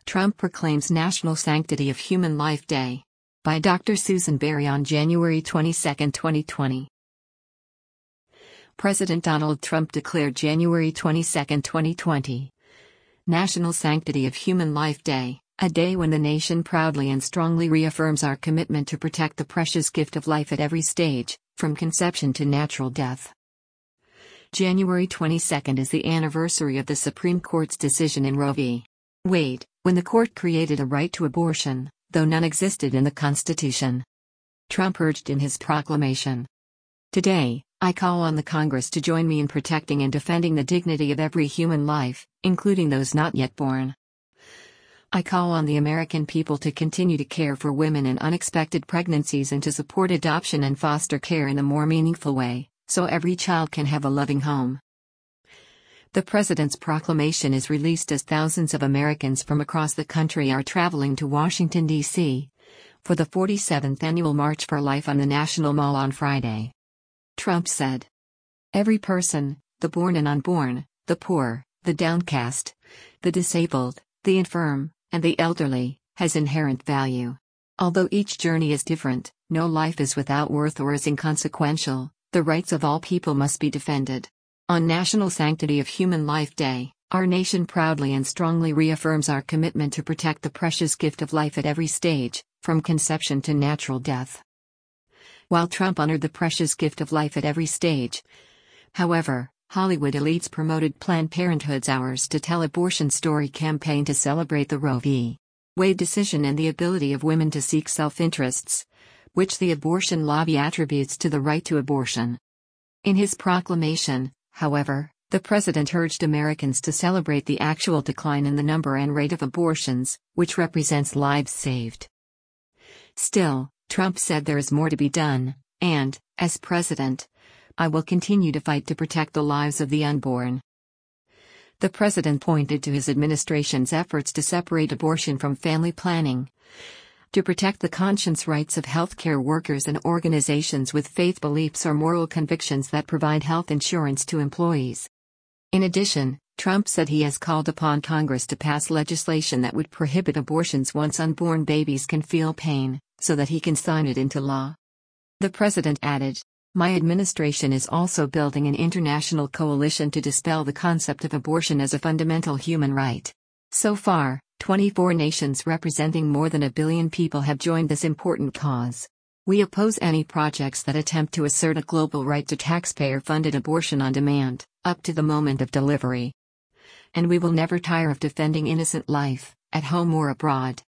Trump proclaims National Sanctity of Human Life Day. By Dr. Susan Berry on January 22, 2020. President Donald Trump declared January 22, 2020, National Sanctity of Human Life Day, a day when the nation proudly and strongly reaffirms our commitment to protect the precious gift of life at every stage, from conception to natural death. January 22 is the anniversary of the Supreme Court's decision in Roe v. Wade, when the court created a right to abortion, though none existed in the Constitution. Trump urged in his proclamation, "Today, I call on the Congress to join me in protecting and defending the dignity of every human life, including those not yet born. I call on the American people to continue to care for women in unexpected pregnancies and to support adoption and foster care in a more meaningful way, so every child can have a loving home." The President's proclamation is released as thousands of Americans from across the country are traveling to Washington, D.C., for the 47th Annual March for Life on the National Mall on Friday. Trump said, "Every person, the born and unborn, the poor, the downcast, the disabled, the infirm, and the elderly, has inherent value. Although each journey is different, no life is without worth or is inconsequential. The rights of all people must be defended. On National Sanctity of Human Life Day, our nation proudly and strongly reaffirms our commitment to protect the precious gift of life at every stage, from conception to natural death." While Trump honored the precious gift of life at every stage, however, Hollywood elites promoted Planned Parenthood's Ours to Tell Abortion Story campaign to celebrate the Roe v. Wade decision and the ability of women to seek self-interests, which the abortion lobby attributes to the right to abortion. In his proclamation, however, the president urged Americans to celebrate the actual decline in the number and rate of abortions, which represents lives saved. Still, Trump said there is more to be done, and, as president, I will continue to fight to protect the lives of the unborn. The president pointed to his administration's efforts to separate abortion from family planning, to protect the conscience rights of healthcare workers and organizations with faith beliefs or moral convictions that provide health insurance to employees. In addition, Trump said he has called upon Congress to pass legislation that would prohibit abortions once unborn babies can feel pain, so that he can sign it into law. The president added, "My administration is also building an international coalition to dispel the concept of abortion as a fundamental human right." So far, 24 nations representing more than 1 billion people have joined this important cause. We oppose any projects that attempt to assert a global right to taxpayer-funded abortion on demand, up to the moment of delivery. And we will never tire of defending innocent life, at home or abroad.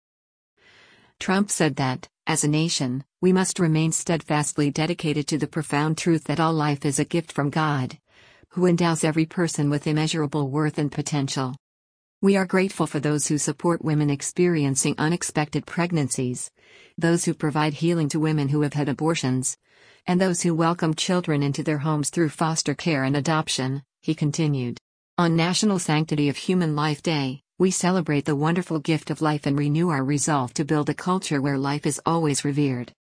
Trump said that, as a nation, we must remain steadfastly dedicated to the profound truth that all life is a gift from God, who endows every person with immeasurable worth and potential. We are grateful for those who support women experiencing unexpected pregnancies, those who provide healing to women who have had abortions, and those who welcome children into their homes through foster care and adoption, he continued. On National Sanctity of Human Life Day, we celebrate the wonderful gift of life and renew our resolve to build a culture where life is always revered.